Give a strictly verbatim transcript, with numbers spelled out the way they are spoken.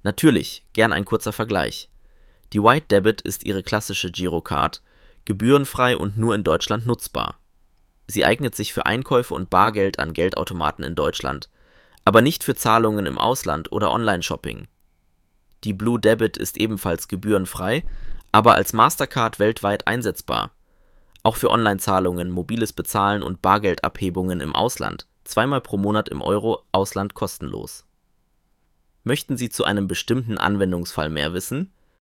Natürlich, gern ein kurzer Vergleich. Die White Debit ist Ihre klassische Girocard, gebührenfrei und nur in Deutschland nutzbar. Sie eignet sich für Einkäufe und Bargeld an Geldautomaten in Deutschland, aber nicht für Zahlungen im Ausland oder Online-Shopping. Die Blue Debit ist ebenfalls gebührenfrei, aber als Mastercard weltweit einsetzbar. Auch für Online-Zahlungen, mobiles Bezahlen und Bargeldabhebungen im Ausland, zweimal pro Monat im Euro-Ausland kostenlos. Möchten Sie zu einem bestimmten Anwendungsfall mehr wissen?